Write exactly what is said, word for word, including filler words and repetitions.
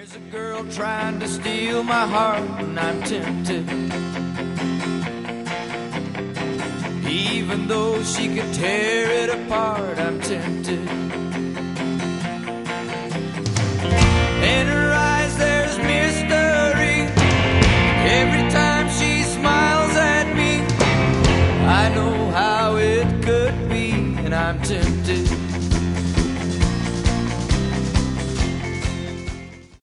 There's a girl trying to steal my heart and I'm tempted. Even though she could tear it apart, I'm tempted. In her eyes there's mystery. Every time she smiles at me, I know how it could be, and I'm tempted.